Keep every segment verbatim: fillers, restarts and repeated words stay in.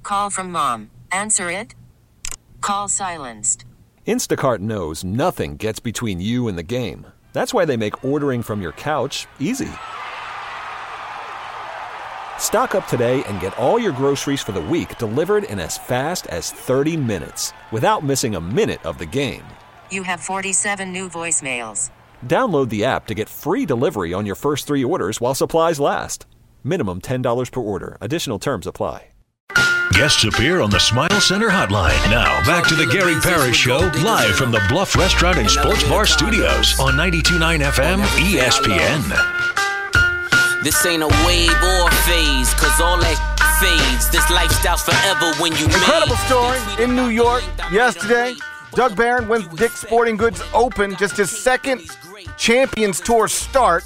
Call from mom. Answer it. Call silenced. Instacart knows nothing gets between you and the game. That's why they make ordering from your couch easy. Stock up today and get all your groceries for the week delivered in as fast as thirty minutes without missing a minute of the game. You have forty-seven new voicemails. Download the app to get free delivery on your first three orders while supplies last. Minimum ten dollars per order. Additional terms apply. Guests appear on the Smile Center hotline. Now, back to the Gary Parrish Show, live from the Bluff Restaurant and Sports Bar Studios on ninety-two point nine F M E S P N. This ain't a wave or a phase, cause all that fades. This lifestyle's forever when you Incredible story in New York yesterday. Doug Barron wins Dick's Sporting Goods Open, just his second Champions Tour start.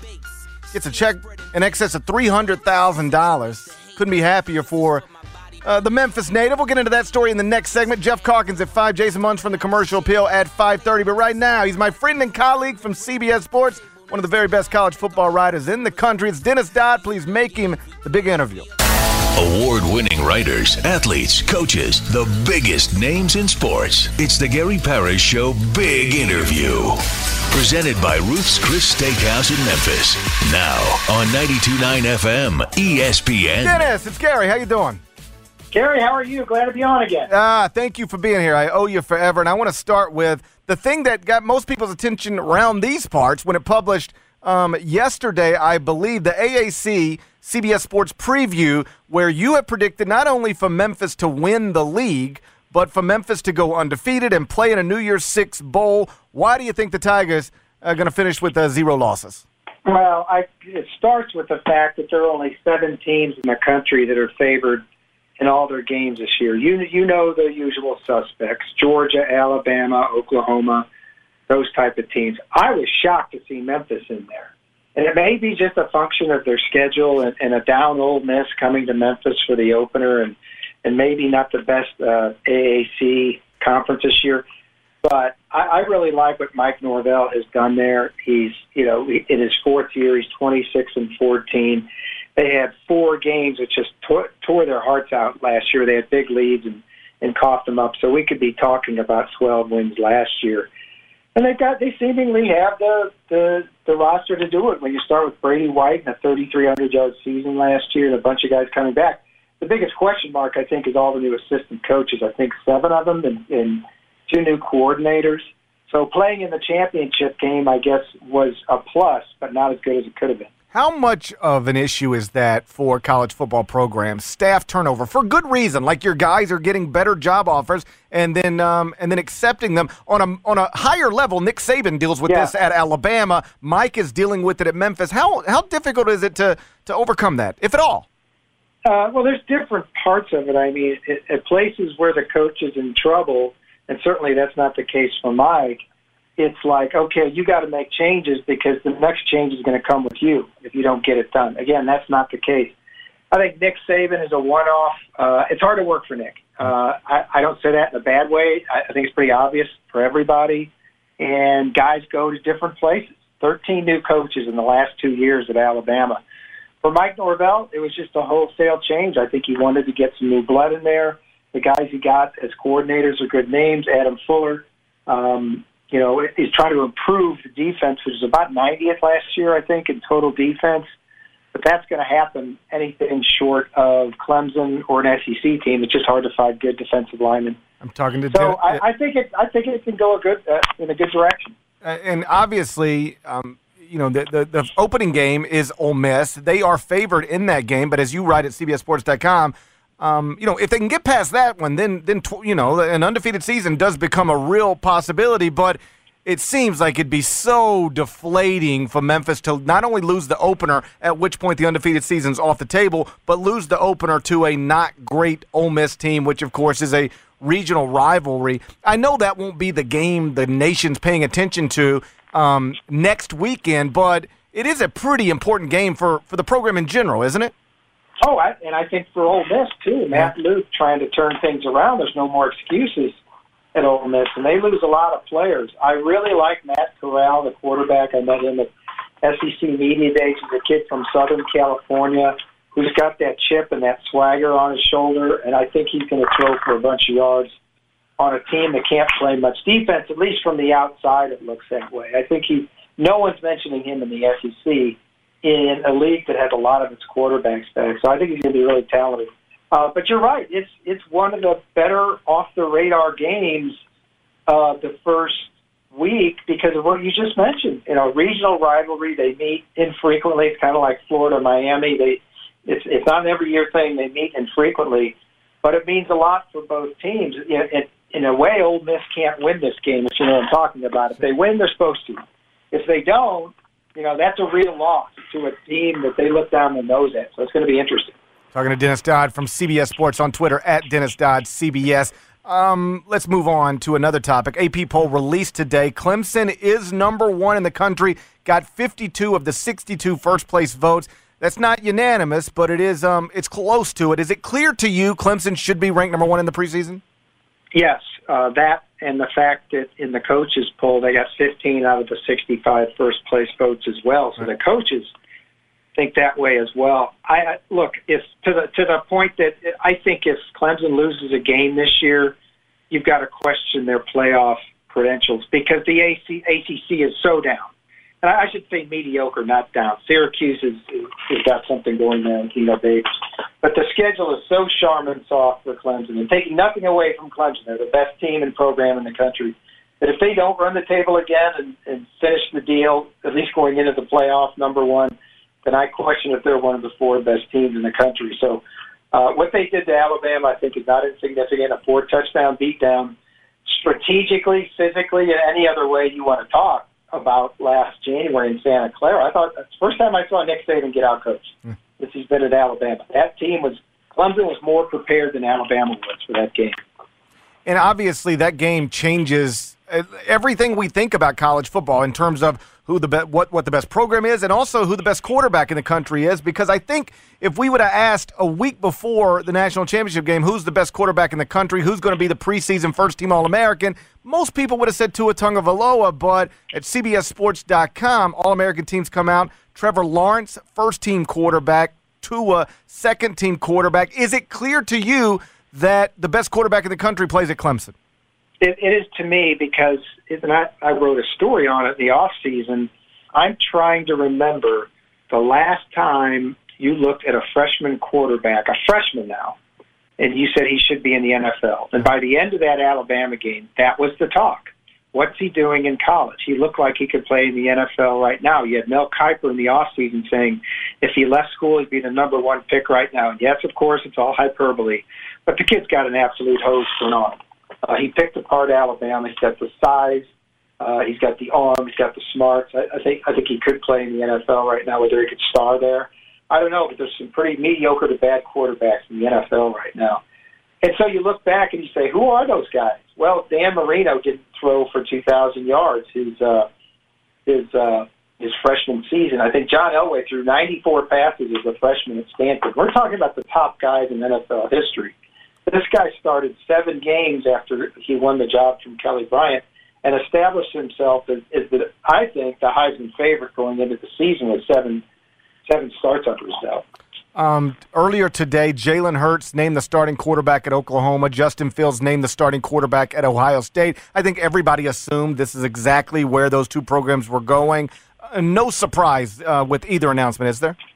Gets a check in excess of three hundred thousand dollars. Couldn't be happier for uh, the Memphis native. We'll get into that story in the next segment. Jeff Calkins at five, Jason Munch from the Commercial Appeal at five thirty. But right now, he's my friend and colleague from C B S Sports, one of the very best college football writers in the country. It's Dennis Dodd. Please make him the big interview. Award-winning writers, athletes, coaches, the biggest names in sports. It's the Gary Parrish Show Big Interview. Presented by Ruth's Chris Steakhouse in Memphis. Now on ninety-two point nine F M E S P N. Dennis, it's Gary. How you doing? Gary, how are you? Glad to be on again. Ah, thank you for being here. I owe you forever. And I want to start with the thing that got most people's attention around these parts when it published um, yesterday, I believe, the A A C C B S Sports Preview, where you have predicted not only for Memphis to win the league, but for Memphis to go undefeated and play in a New Year's Six bowl. Why do you think the Tigers are going to finish with uh, zero losses? Well, I, it starts with the fact that there are only seven teams in the country that are favored in all their games this year. You you know the usual suspects: Georgia, Alabama, Oklahoma, those type of teams. I was shocked to see Memphis in there. And it may be just a function of their schedule and, and a down Ole Miss coming to Memphis for the opener, and, and maybe not the best uh, A A C conference this year. But I, I really like what Mike Norvell has done there. He's, you know, in his fourth year, he's twenty-six and fourteen. They had four games that just tore, tore their hearts out last year. They had big leads and, and coughed them up. So we could be talking about twelve wins last year. And they got they seemingly have the, the the roster to do it. When you start with Brady White and a thirty-three hundred yard season last year and a bunch of guys coming back, the biggest question mark, I think, is all the new assistant coaches. I think seven of them and, and two new coordinators. So playing in the championship game, I guess, was a plus, but not as good as it could have been. How much of an issue is that for college football programs? Staff turnover, for good reason, like your guys are getting better job offers and then um, and then accepting them on a on a higher level. Nick Saban deals with yeah. this at Alabama. Mike is dealing with it at Memphis. How how difficult is it to, to overcome that, if at all? Uh, well, there's different parts of it. I mean, at, at places where the coach is in trouble, and certainly that's not the case for Mike, it's like, okay, you got to make changes because the next change is going to come with you if you don't get it done. Again, that's not the case. I think Nick Saban is a one-off. Uh, it's hard to work for Nick. Uh, I, I don't say that in a bad way. I, I think it's pretty obvious for everybody. And guys go to different places. thirteen new coaches in the last two years at Alabama. For Mike Norvell, it was just a wholesale change. I think he wanted to get some new blood in there. The guys he got as coordinators are good names. Adam Fuller, um, you know, he's trying to improve the defense, which is about ninetieth last year, I think, in total defense. But that's going to happen anything short of Clemson or an S E C team. It's just hard to find good defensive linemen. I'm talking to. So De- I, I think it. I think it can go a good uh, in a good direction. Uh, and obviously, um, you know, the, the the opening game is Ole Miss. They are favored in that game. But as you write at C B S Sports dot com, um, you know, if they can get past that one, then then tw- you know, an undefeated season does become a real possibility. But it seems like it'd be so deflating for Memphis to not only lose the opener, at which point the undefeated season's off the table, but lose the opener to a not great Ole Miss team, which, of course, is a regional rivalry. I know that won't be the game the nation's paying attention to um, next weekend, but it is a pretty important game for, for the program in general, isn't it? Oh, I, and I think for Ole Miss, too. Matt Luke trying to turn things around. There's no more excuses at Ole Miss, and they lose a lot of players. I really like Matt Corral, the quarterback. I met him at S E C Media Days. He's a kid from Southern California who's got that chip and that swagger on his shoulder, and I think he's going to throw for a bunch of yards on a team that can't play much defense, at least from the outside it looks that way. I think he, no one's mentioning him in the S E C in a league that has a lot of its quarterbacks back, so I think he's going to be really talented. Uh, but you're right, it's it's one of the better off-the-radar games uh, the first week because of what you just mentioned. You know, regional rivalry, they meet infrequently. It's kind of like Florida, Miami. They It's, it's not an every year thing. They meet infrequently, but it means a lot for both teams. In, in, in a way, Ole Miss can't win this game, if you know what I'm talking about. If they win, they're supposed to. If they don't, you know, that's a real loss to a team that they look down the nose at. So it's going to be interesting. Talking to Dennis Dodd from C B S Sports on Twitter, at Dennis Dodd C B S. Um, let's move on to another topic. A P poll released today. Clemson is number one in the country, got fifty-two of the sixty-two first-place votes. That's not unanimous, but it is. Um, it's close to it. Is it clear to you Clemson should be ranked number one in the preseason? Yes, uh, that and the fact that in the coaches poll they got fifteen out of the sixty-five first-place votes as well. So the coaches think that way as well. I, I look, if to the to the point that I think if Clemson loses a game this year, you've got to question their playoff credentials because the A C C is so down. And I should say mediocre, not down. Syracuse has, has got something going there in Keno Davis. But the schedule is so Charmin soft for Clemson. And taking nothing away from Clemson, they're the best team and program in the country. That if they don't run the table again and, and finish the deal, at least going into the playoff number one, then I question if they're one of the four best teams in the country. So uh, what they did to Alabama, I think, is not insignificant. A four-touchdown beatdown. Strategically, physically, and any other way you want to talk about last January in Santa Clara. I thought that's the first time I saw Nick Saban get out-coached mm. since he's been at Alabama. That team was, Clemson was more prepared than Alabama was for that game. And obviously that game changes everything we think about college football in terms of who the be- what what the best program is and also who the best quarterback in the country is, because I think if we would have asked a week before the national championship game who's the best quarterback in the country, who's going to be the preseason first-team All-American, most people would have said Tua Tagovailoa, but at C B S Sports dot com, All-American teams come out. Trevor Lawrence, first-team quarterback, Tua, second-team quarterback. Is it clear to you that the best quarterback in the country plays at Clemson? It, it is to me because it, and I, I wrote a story on it in the off season. I'm trying to remember the last time you looked at a freshman quarterback, a freshman now, and you said he should be in the N F L. And by the end of that Alabama game, that was the talk. What's he doing in college? He looked like he could play in the N F L right now. You had Mel Kiper in the offseason saying if he left school, he'd be the number one pick right now. And yes, of course, it's all hyperbole, but the kid's got an absolute hose for an arm. Uh, he picked apart Alabama. He's got the size. Uh, he's got the arm. He's got the smarts. I, I think I think he could play in the N F L right now. Whether he could star there, I don't know. But there's some pretty mediocre to bad quarterbacks in the N F L right now. And so you look back and you say, who are those guys? Well, Dan Marino didn't throw for two thousand yards his uh, his uh, his freshman season. I think John Elway threw ninety-four passes as a freshman at Stanford. We're talking about the top guys in N F L history. This guy started seven games after he won the job from Kelly Bryant and established himself as, as the, I think, the Heisman favorite going into the season with seven seven starts under his belt. Um, earlier today, Jalen Hurts named the starting quarterback at Oklahoma. Justin Fields named the starting quarterback at Ohio State. I think everybody assumed this is exactly where those two programs were going. Uh, no surprise uh, with either announcement, is there?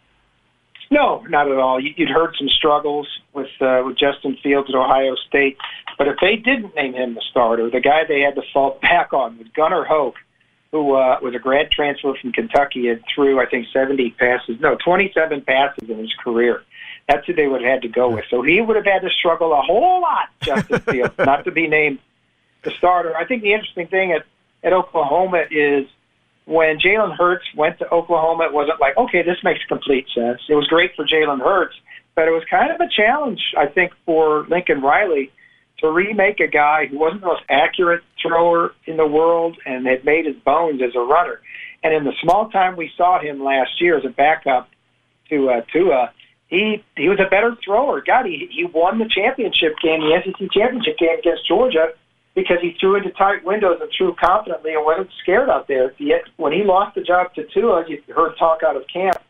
No, not at all. You'd heard some struggles with uh, with Justin Fields at Ohio State, but if they didn't name him the starter, the guy they had to fall back on was Gunnar Hoke, who uh, was a grad transfer from Kentucky and threw, I think, seventy passes, no, twenty-seven passes in his career. That's who they would have had to go with. So he would have had to struggle a whole lot, Justin Fields, not to be named the starter. I think the interesting thing at, at Oklahoma is when Jalen Hurts went to Oklahoma, it wasn't like, okay, this makes complete sense. It was great for Jalen Hurts, but it was kind of a challenge, I think, for Lincoln Riley to remake a guy who wasn't the most accurate thrower in the world and had made his bones as a runner. And in the small time we saw him last year as a backup to uh, Tua, he he was a better thrower. God, he, he won the championship game, the S E C championship game against Georgia, because he threw into tight windows and threw confidently and wasn't scared out there. Yet when he lost the job to Tua, you heard talk out of camp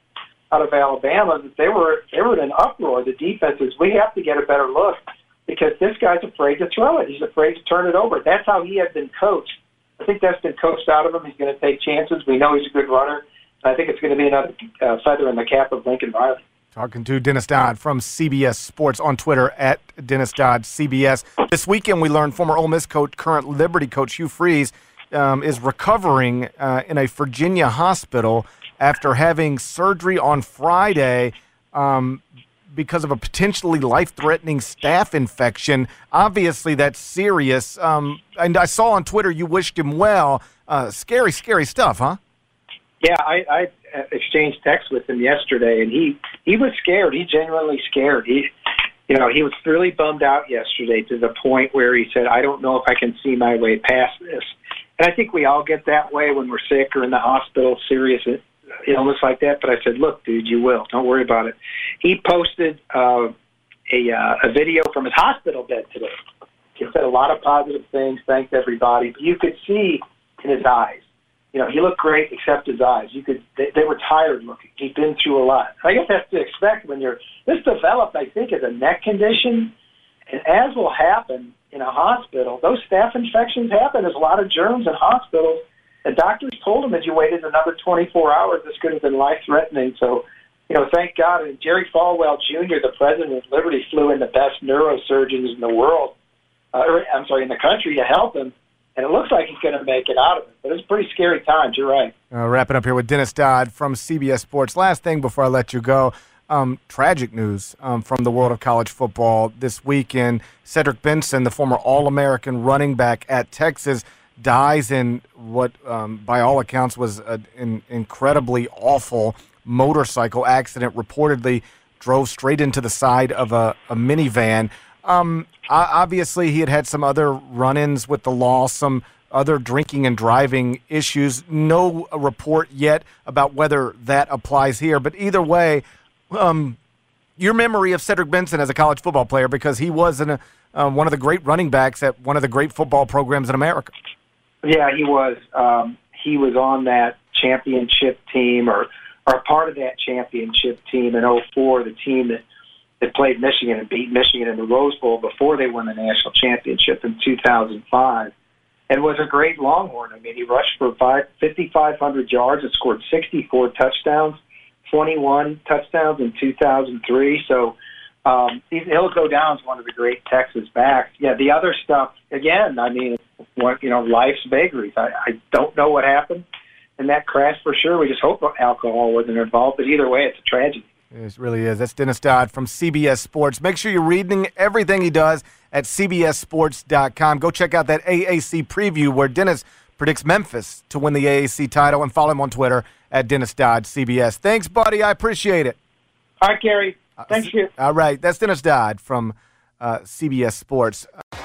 out of Alabama that they were they were in an uproar. The defenses, we have to get a better look because this guy's afraid to throw it. He's afraid to turn it over. That's how he had been coached. I think that's been coached out of him. He's going to take chances. We know he's a good runner. I think it's going to be another uh, feather in the cap of Lincoln Riley. Talking to Dennis Dodd from C B S Sports on Twitter at Dennis Dodd C B S. This weekend we learned former Ole Miss coach, current Liberty coach Hugh Freeze, um, is recovering uh, in a Virginia hospital after having surgery on Friday um, because of a potentially life-threatening staph infection. Obviously, that's serious. Um, and I saw on Twitter you wished him well. Uh, scary, scary stuff, huh? Yeah, I, I exchanged texts with him yesterday, and he, he was scared. He genuinely scared. He, you know, he was really bummed out yesterday to the point where he said, I don't know if I can see my way past this. And I think we all get that way when we're sick or in the hospital, serious illness like that. But I said, look, dude, you will. Don't worry about it. He posted uh, a, uh, a video from his hospital bed today. He said a lot of positive things, thanked everybody. But you could see in his eyes, you know, he looked great except his eyes. You could, they, they were tired looking. He'd been through a lot. I guess that's to expect when you're, this developed, I think, as a neck condition. And as will happen in a hospital, those staph infections happen. There's a lot of germs in hospitals. The doctors told him that you waited another twenty-four hours, this could have been life-threatening. So, you know, thank God. And Jerry Falwell Junior, the president of Liberty, flew in the best neurosurgeons in the world, uh, or, I'm sorry, in the country to help him. And it looks like he's going to make it out of it. But it's pretty scary times. You're right. Uh, wrapping up here with Dennis Dodd from C B S Sports. Last thing before I let you go. Um, tragic news um, from the world of college football this weekend. Cedric Benson, the former All-American running back at Texas, dies in what, um, by all accounts, was an in, incredibly awful motorcycle accident. Reportedly drove straight into the side of a, a minivan. Um, obviously, he had had some other run-ins with the law, some other drinking and driving issues. No report yet about whether that applies here. But either way, um, your memory of Cedric Benson as a college football player, because he was an, uh, one of the great running backs at one of the great football programs in America. Yeah, he was. Um, he was on that championship team or, or part of that championship team in oh four, the team that that played Michigan and beat Michigan in the Rose Bowl before they won the national championship in two thousand five, and was a great Longhorn. I mean, he rushed for five, fifty-five hundred yards and scored sixty-four touchdowns, twenty-one touchdowns in two thousand three. So um, he'll go down as one of the great Texas backs. Yeah, the other stuff, again, I mean, what, you know, life's vagaries. I, I don't know what happened in that crash for sure. We just hope alcohol wasn't involved, but either way, it's a tragedy. It really is. That's Dennis Dodd from C B S Sports. Make sure you're reading everything he does at C B S sports dot com. Go check out that A A C preview where Dennis predicts Memphis to win the A A C title, and follow him on Twitter at Dennis Dodd C B S. Thanks, buddy. I appreciate it. All right, Gary. Thank you. All right. That's Dennis Dodd from uh, C B S Sports.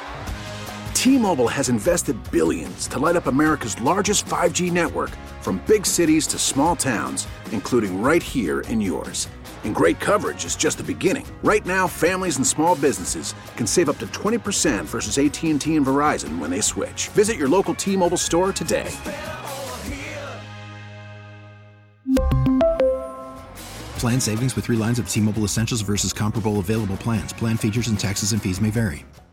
T-Mobile has invested billions to light up America's largest five G network, from big cities to small towns, including right here in yours. And great coverage is just the beginning. Right now, families and small businesses can save up to twenty percent versus A T and T and Verizon when they switch. Visit your local T-Mobile store today. Plan savings with three lines of T-Mobile Essentials versus comparable available plans. Plan features and taxes and fees may vary.